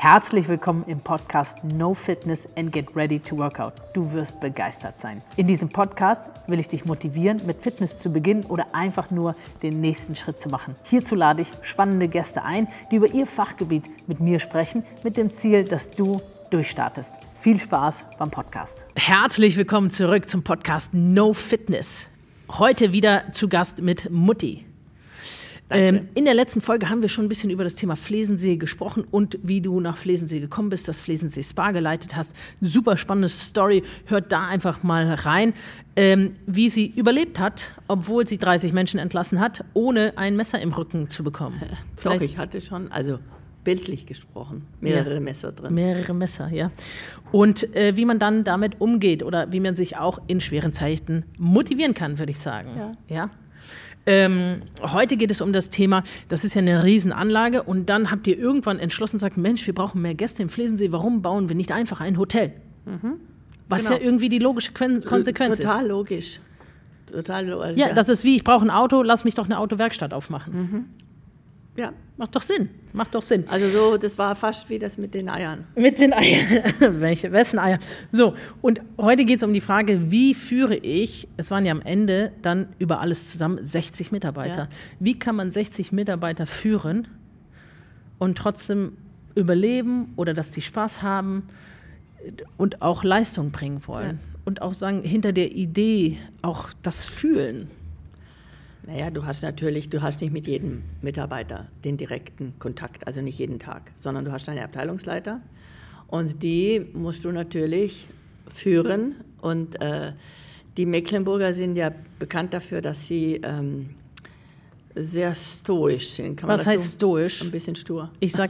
Herzlich willkommen im Podcast No Fitness and Get Ready to Workout. Du wirst begeistert sein. In diesem Podcast will ich dich motivieren, mit Fitness zu beginnen oder einfach nur den nächsten Schritt zu machen. Hierzu lade ich spannende Gäste ein, die über ihr Fachgebiet mit mir sprechen, mit dem Ziel, dass du durchstartest. Viel Spaß beim Podcast. Herzlich willkommen zurück zum Podcast No Fitness. Heute wieder zu Gast mit Mutti. In der letzten Folge haben wir schon ein bisschen über das Thema Flesensee gesprochen und wie du nach Flesensee gekommen bist, das Flesensee Spa geleitet hast. Super spannende Story, hört da einfach mal rein, wie sie überlebt hat, obwohl sie 30 Menschen entlassen hat, ohne ein Messer im Rücken zu bekommen. Doch, ich hatte schon, also bildlich gesprochen, mehrere Messer drin. Mehrere Messer, ja. Und wie man dann damit umgeht oder wie man sich auch in schweren Zeiten motivieren kann, würde ich sagen. Ja? Heute geht es um das Thema, das ist ja eine Riesenanlage und dann habt ihr irgendwann entschlossen und sagt, Mensch, wir brauchen mehr Gäste im Flesensee, warum bauen wir nicht einfach ein Hotel? Was ja irgendwie die logische Konsequenz ist. Total logisch. Ja, das ist wie, ich brauche ein Auto, lass mich doch eine Autowerkstatt aufmachen. Ja. Macht doch Sinn. Also so, das war fast wie das mit den Eiern. Mit den Eiern. Wessen Eier? So, und heute geht es um die Frage, wie führe ich, es waren ja am Ende dann über alles zusammen 60 Mitarbeiter. Ja. Wie kann man 60 Mitarbeiter führen und trotzdem überleben oder dass die Spaß haben und auch Leistung bringen wollen? Ja. Und auch sagen, hinter der Idee auch das Fühlen. Naja, du hast nicht mit jedem Mitarbeiter den direkten Kontakt, also nicht jeden Tag, sondern du hast deine Abteilungsleiter und die musst du natürlich führen und die Mecklenburger sind ja bekannt dafür, dass sie sehr stoisch sind. Kann man Was heißt so? Stoisch? Ein bisschen stur. Ich sag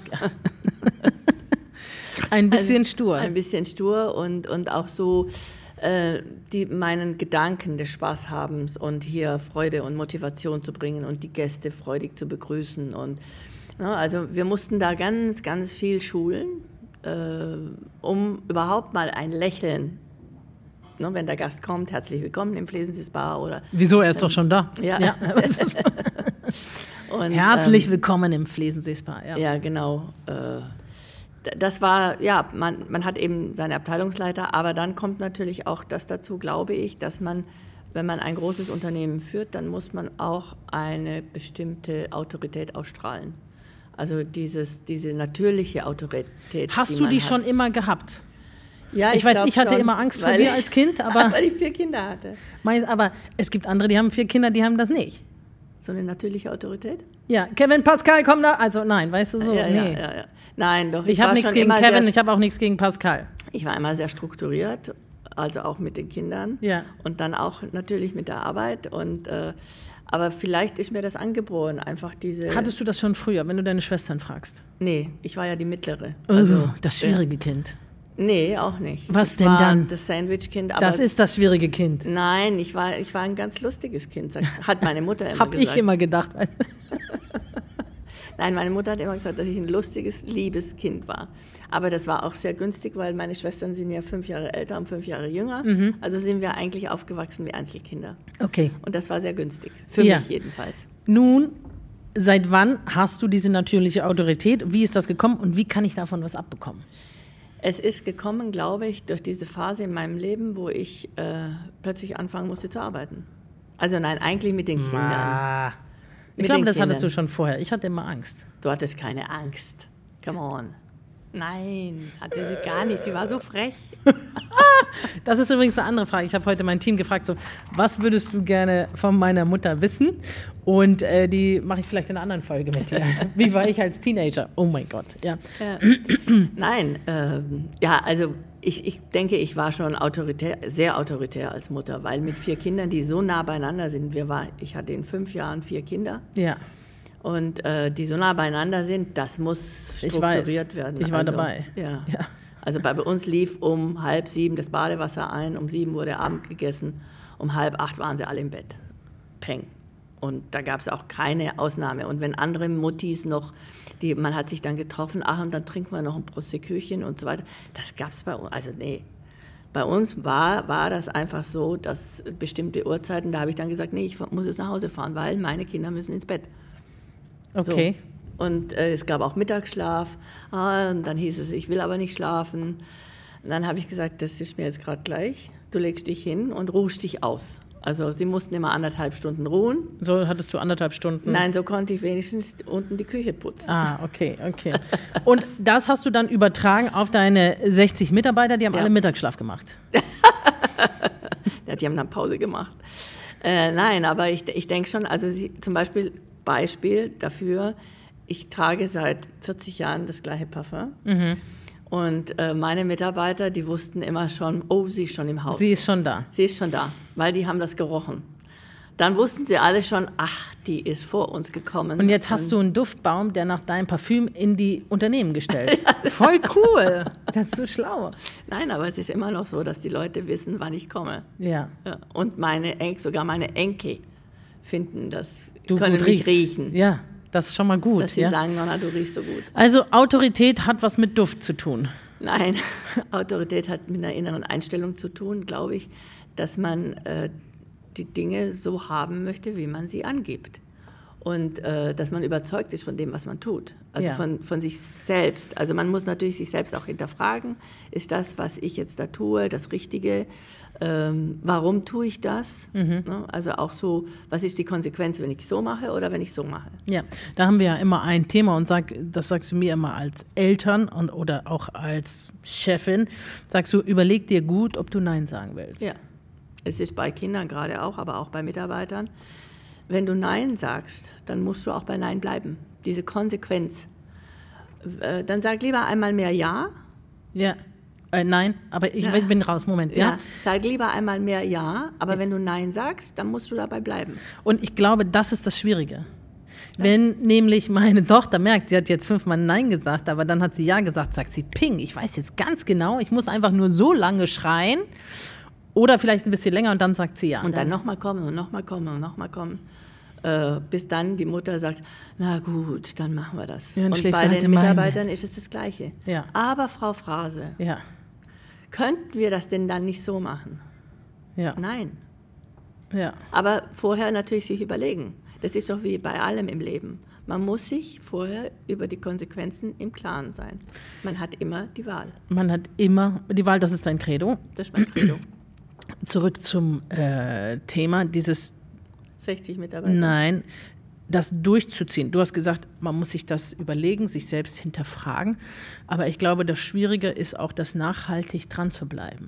ein bisschen stur. Ein bisschen stur und auch so die meinen Gedanken des Spaßhabens und hier Freude und Motivation zu bringen und die Gäste freudig zu begrüßen. Und, also wir mussten da ganz, ganz viel schulen, um überhaupt mal ein Lächeln, wenn der Gast kommt, herzlich willkommen im Flesensee Spa. Oder wieso, er ist doch schon da. Ja. Und, herzlich willkommen im Flesensee Spa. Ja, genau. Das war, ja, man hat eben seine Abteilungsleiter, aber dann kommt natürlich auch das dazu, glaube ich, dass man, wenn man ein großes Unternehmen führt, dann muss man auch eine bestimmte Autorität ausstrahlen. Also diese natürliche Autorität. Hast du die schon immer gehabt? Ja, ich weiß, ich hatte schon, immer Angst vor dir als Kind, aber weil ich 4 Kinder hatte. Aber es gibt andere, die haben 4 Kinder, die haben das nicht. So eine natürliche Autorität? Ja, Kevin, Pascal, komm da. Also nein, weißt du so, ja, nee. Ja. Nein, doch. Ich habe nichts gegen Kevin, ich habe auch nichts gegen Pascal. Ich war immer sehr strukturiert, also auch mit den Kindern. Ja. Und dann auch natürlich mit der Arbeit. Und, aber vielleicht ist mir das angeboren, einfach diese... Hattest du das schon früher, wenn du deine Schwestern fragst? Nee, ich war ja die Mittlere. Also, das schwierige Kind. Nee, auch nicht. Was denn dann? Das Sandwich-Kind. Das ist das schwierige Kind. Nein, ich war ein ganz lustiges Kind, hat meine Mutter immer gesagt. Habe ich immer gedacht. Nein, meine Mutter hat immer gesagt, dass ich ein lustiges, liebes Kind war. Aber das war auch sehr günstig, weil meine Schwestern sind ja 5 Jahre älter und 5 Jahre jünger. Also sind wir eigentlich aufgewachsen wie Einzelkinder. Okay. Und das war sehr günstig, für mich jedenfalls. Nun, seit wann hast du diese natürliche Autorität? Wie ist das gekommen und wie kann ich davon was abbekommen? Es ist gekommen, glaube ich, durch diese Phase in meinem Leben, wo ich plötzlich anfangen musste zu arbeiten. Also nein, eigentlich mit den Kindern. Ich glaube, das hattest du schon vorher. Ich hatte immer Angst. Du hattest keine Angst. Come on. Nein, hatte sie gar nicht. Sie war so frech. Das ist übrigens eine andere Frage. Ich habe heute mein Team gefragt, so, was würdest du gerne von meiner Mutter wissen? Und die mache ich vielleicht in einer anderen Folge mit dir. Wie war ich als Teenager? Oh mein Gott. Ja. Nein, also ich denke, ich war schon sehr autoritär als Mutter, weil mit 4 Kindern, die so nah beieinander sind, ich hatte in 5 Jahren 4 Kinder. Ja. Und die so nah beieinander sind, das muss strukturiert werden. Ich war dabei. Ja. Also bei uns lief um 6:30 das Badewasser ein, um 7 wurde Abend gegessen, um 7:30 waren sie alle im Bett. Peng. Und da gab es auch keine Ausnahme. Und wenn andere Muttis noch, man hat sich dann getroffen, und dann trinken wir noch ein Proseccochen und so weiter, das gab es bei uns, also nee. Bei uns war das einfach so, dass bestimmte Uhrzeiten, da habe ich dann gesagt, nee, ich muss jetzt nach Hause fahren, weil meine Kinder müssen ins Bett. Okay. Und es gab auch Mittagsschlaf. Und dann hieß es, ich will aber nicht schlafen. Und dann habe ich gesagt, das ist mir jetzt gerade gleich. Du legst dich hin und ruhst dich aus. Also sie mussten immer 1,5 Stunden ruhen. So hattest du 1,5 Stunden? Nein, so konnte ich wenigstens unten die Küche putzen. Ah, okay. Und das hast du dann übertragen auf deine 60 Mitarbeiter, die haben alle Mittagsschlaf gemacht? Ja, die haben dann Pause gemacht. Nein, aber ich denke schon, also zum Beispiel dafür, ich trage seit 40 Jahren das gleiche Parfum. Mhm. Und meine Mitarbeiter, die wussten immer schon, oh, sie ist schon im Haus. Sie ist schon da. Sie ist schon da, weil die haben das gerochen. Dann wussten sie alle schon, ach, die ist vor uns gekommen. Und jetzt hast du einen Duftbaum, der nach deinem Parfüm in die Unternehmen gestellt. Voll cool. Das ist so schlau. Nein, aber es ist immer noch so, dass die Leute wissen, wann ich komme. Ja. Und sogar meine Enkel finden das, du können mich riechen. Ja. Das ist schon mal gut. Dass sie sagen, Nonna, du riechst so gut. Also Autorität hat was mit Duft zu tun. Nein, Autorität hat mit einer inneren Einstellung zu tun, glaube ich, dass man die Dinge so haben möchte, wie man sie angibt. Und dass man überzeugt ist von dem, was man tut. Also von sich selbst. Also man muss natürlich sich selbst auch hinterfragen, ist das, was ich jetzt da tue, das Richtige? Warum tue ich das? Mhm. Also auch so, was ist die Konsequenz, wenn ich so mache oder wenn ich so mache? Ja, da haben wir ja immer ein Thema und das sagst du mir immer als Eltern oder auch als Chefin, sagst du, überleg dir gut, ob du Nein sagen willst. Ja, es ist bei Kindern gerade auch, aber auch bei Mitarbeitern. Wenn du Nein sagst, dann musst du auch bei Nein bleiben. Diese Konsequenz. Dann sag lieber einmal mehr Ja. Ja. Nein, aber ich bin raus, Moment. Ja, sag lieber einmal mehr Ja, aber wenn du Nein sagst, dann musst du dabei bleiben. Und ich glaube, das ist das Schwierige. Ja. Wenn nämlich meine Tochter merkt, sie hat jetzt 5-mal Nein gesagt, aber dann hat sie Ja gesagt, sagt sie, Ping, ich weiß jetzt ganz genau, ich muss einfach nur so lange schreien oder vielleicht ein bisschen länger und dann sagt sie Ja. Und dann nochmal kommen und nochmal kommen und nochmal kommen. Bis dann die Mutter sagt, na gut, dann machen wir das. Ja, und bei den Mitarbeitern ist es das Gleiche. Ja. Aber Frau Frase, könnten wir das denn dann nicht so machen? Ja. Nein. Ja. Aber vorher natürlich sich überlegen. Das ist doch wie bei allem im Leben. Man muss sich vorher über die Konsequenzen im Klaren sein. Man hat immer die Wahl. Man hat immer die Wahl, das ist dein Credo. Das ist mein Credo. Zurück zum Thema dieses 60 Mitarbeiter. Nein, das durchzuziehen. Du hast gesagt, man muss sich das überlegen, sich selbst hinterfragen. Aber ich glaube, das Schwierige ist auch, das nachhaltig dran zu bleiben.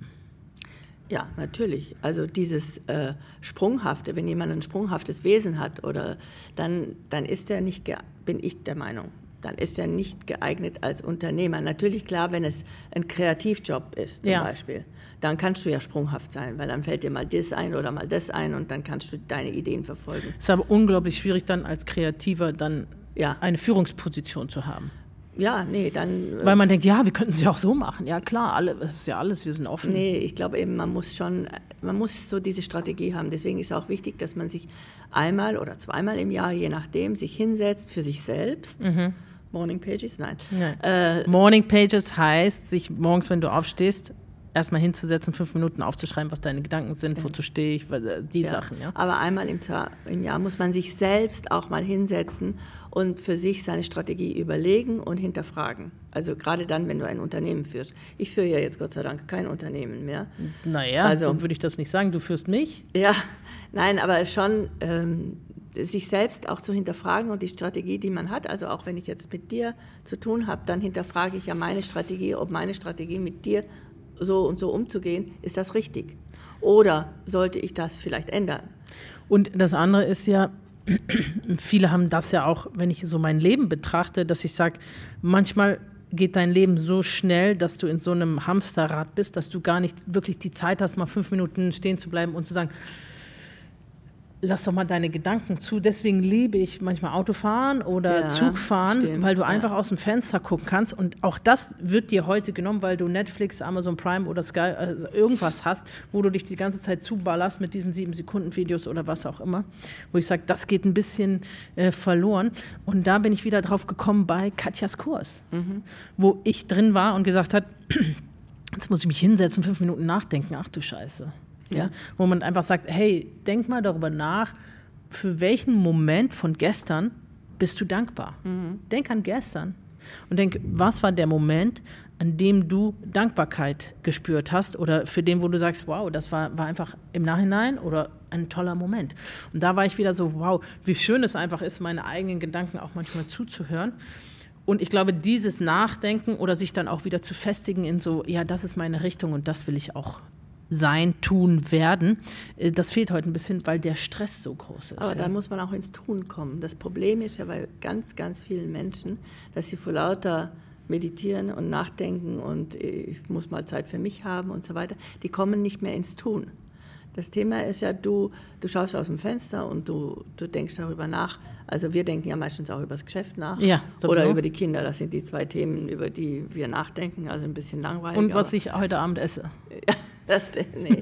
Ja, natürlich. Also dieses Sprunghafte, wenn jemand ein sprunghaftes Wesen hat, dann ist er nicht, bin ich der Meinung, dann ist er nicht geeignet als Unternehmer. Natürlich klar, wenn es ein Kreativjob ist zum Beispiel, dann kannst du ja sprunghaft sein, weil dann fällt dir mal das ein oder mal das ein und dann kannst du deine Ideen verfolgen. Es ist aber unglaublich schwierig dann als Kreativer dann eine Führungsposition zu haben. Ja, nee, dann... Weil man denkt, ja, wir könnten es ja auch so machen. Ja, klar, das ist ja alles, wir sind offen. Nee, ich glaube eben, man muss so diese Strategie haben. Deswegen ist es auch wichtig, dass man sich einmal oder zweimal im Jahr, je nachdem, sich hinsetzt für sich selbst. Mhm. Morning Pages? Nein. Morning Pages heißt, sich morgens, wenn du aufstehst, erstmal hinzusetzen, 5 Minuten aufzuschreiben, was deine Gedanken sind, wozu stehe ich, die Sachen. Ja. Aber einmal im Jahr muss man sich selbst auch mal hinsetzen und für sich seine Strategie überlegen und hinterfragen. Also gerade dann, wenn du ein Unternehmen führst. Ich führe ja jetzt Gott sei Dank kein Unternehmen mehr. Naja, so würde ich das nicht sagen. Du führst mich? Ja, nein, aber schon sich selbst auch zu hinterfragen und die Strategie, die man hat. Also auch wenn ich jetzt mit dir zu tun habe, dann hinterfrage ich ja meine Strategie, ob meine Strategie mit dir so und so umzugehen, ist das richtig? Oder sollte ich das vielleicht ändern? Und das andere ist ja, viele haben das ja auch, wenn ich so mein Leben betrachte, dass ich sage, manchmal geht dein Leben so schnell, dass du in so einem Hamsterrad bist, dass du gar nicht wirklich die Zeit hast, mal 5 Minuten stehen zu bleiben und zu sagen, lass doch mal deine Gedanken zu. Deswegen liebe ich manchmal Autofahren oder Zugfahren, weil du einfach aus dem Fenster gucken kannst. Und auch das wird dir heute genommen, weil du Netflix, Amazon Prime oder Sky irgendwas hast, wo du dich die ganze Zeit zuballerst mit diesen 7-Sekunden-Videos oder was auch immer. Wo ich sage, das geht ein bisschen verloren. Und da bin ich wieder drauf gekommen bei Katjas Kurs, wo ich drin war und gesagt hat, jetzt muss ich mich hinsetzen, 5 Minuten nachdenken. Ach du Scheiße. Ja, wo man einfach sagt, hey, denk mal darüber nach, für welchen Moment von gestern bist du dankbar? Denk an gestern und denk, was war der Moment, an dem du Dankbarkeit gespürt hast oder für den, wo du sagst, wow, das war einfach im Nachhinein oder ein toller Moment. Und da war ich wieder so, wow, wie schön es einfach ist, meine eigenen Gedanken auch manchmal zuzuhören. Und ich glaube, dieses Nachdenken oder sich dann auch wieder zu festigen in so, ja, das ist meine Richtung und das will ich auch sein, tun, werden, das fehlt heute ein bisschen, weil der Stress so groß ist. Aber dann muss man auch ins Tun kommen. Das Problem ist ja bei ganz, ganz vielen Menschen, dass sie vor lauter meditieren und nachdenken und ich muss mal Zeit für mich haben und so weiter, die kommen nicht mehr ins Tun. Das Thema ist ja, du schaust aus dem Fenster und du denkst darüber nach. Also wir denken ja meistens auch über das Geschäft nach oder über die Kinder. Das sind die 2 Themen, über die wir nachdenken, also ein bisschen langweilig. Und was ich heute Abend esse. Nee.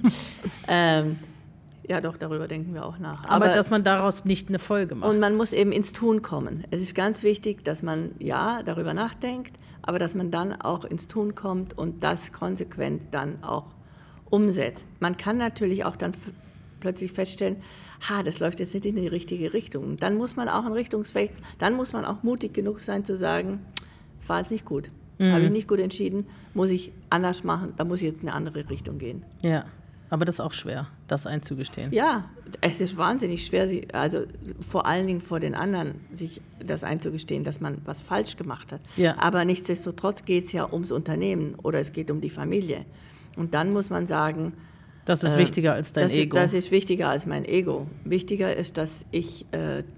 Ja, doch, darüber denken wir auch nach. Aber dass man daraus nicht eine Folge macht. Und man muss eben ins Tun kommen. Es ist ganz wichtig, dass man darüber nachdenkt, aber dass man dann auch ins Tun kommt und das konsequent dann auch umsetzt. Man kann natürlich auch dann plötzlich feststellen, das läuft jetzt nicht in die richtige Richtung. Dann muss man auch einen Richtungswechsel, dann muss man auch mutig genug sein zu sagen, es war jetzt nicht gut. Habe ich nicht gut entschieden, muss ich anders machen, da muss ich jetzt in eine andere Richtung gehen. Ja, aber das ist auch schwer, das einzugestehen. Ja, es ist wahnsinnig schwer, also vor allen Dingen vor den anderen, sich das einzugestehen, dass man was falsch gemacht hat. Ja. Aber nichtsdestotrotz geht es ja ums Unternehmen oder es geht um die Familie. Und dann muss man sagen, das ist wichtiger als dein Ego. Das ist wichtiger als mein Ego. Wichtiger ist, dass ich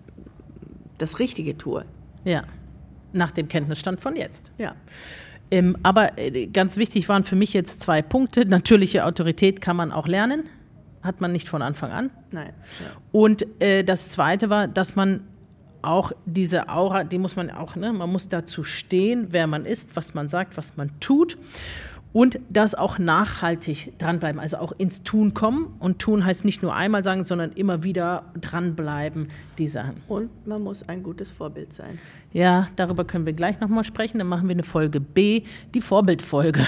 das Richtige tue. Ja, nach dem Kenntnisstand von jetzt. Ja. Aber ganz wichtig waren für mich jetzt 2 Punkte. Natürliche Autorität kann man auch lernen, hat man nicht von Anfang an. Nein. Ja. Und das Zweite war, dass man auch diese Aura, die muss man auch, man muss dazu stehen, wer man ist, was man sagt, was man tut. Und das auch nachhaltig dranbleiben, also auch ins Tun kommen. Und Tun heißt nicht nur einmal sagen, sondern immer wieder dranbleiben, die Sachen. Und man muss ein gutes Vorbild sein. Ja, darüber können wir gleich nochmal sprechen. Dann machen wir eine Folge B, die Vorbildfolge.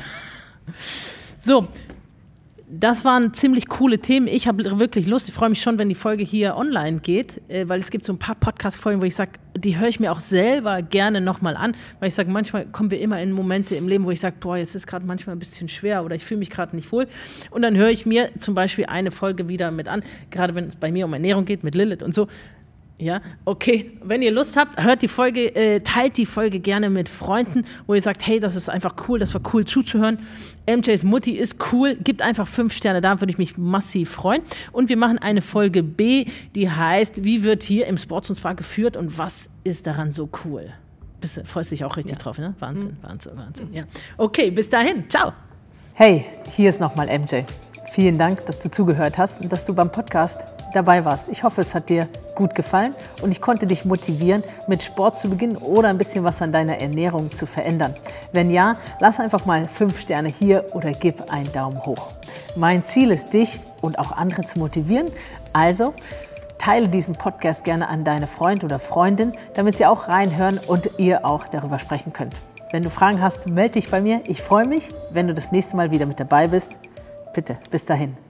So, das waren ziemlich coole Themen. Ich habe wirklich Lust. Ich freue mich schon, wenn die Folge hier online geht, weil es gibt so ein paar Podcast-Folgen, wo ich sage, die höre ich mir auch selber gerne nochmal an, weil ich sage, manchmal kommen wir immer in Momente im Leben, wo ich sage, jetzt ist gerade manchmal ein bisschen schwer oder ich fühle mich gerade nicht wohl. Und dann höre ich mir zum Beispiel eine Folge wieder mit an, gerade wenn es bei mir um Ernährung geht, mit Lilith und so. Ja, okay, wenn ihr Lust habt, hört die Folge, teilt die Folge gerne mit Freunden, wo ihr sagt, hey, das ist einfach cool, das war cool zuzuhören. MJs Mutti ist cool, gibt einfach 5 Sterne, da würde ich mich massiv freuen. Und wir machen eine Folge B, die heißt, wie wird hier im Sports & Spa geführt und was ist daran so cool? Freust dich auch richtig drauf, ne? Wahnsinn. Ja. Okay, bis dahin, ciao. Hey, hier ist nochmal MJ. Vielen Dank, dass du zugehört hast und dass du beim Podcast dabei warst. Ich hoffe, es hat dir gut gefallen und ich konnte dich motivieren, mit Sport zu beginnen oder ein bisschen was an deiner Ernährung zu verändern. Wenn ja, lass einfach mal 5 Sterne hier oder gib einen Daumen hoch. Mein Ziel ist, dich und auch andere zu motivieren. Also teile diesen Podcast gerne an deine Freund oder Freundin, damit sie auch reinhören und ihr auch darüber sprechen könnt. Wenn du Fragen hast, melde dich bei mir. Ich freue mich, wenn du das nächste Mal wieder mit dabei bist. Bitte, bis dahin.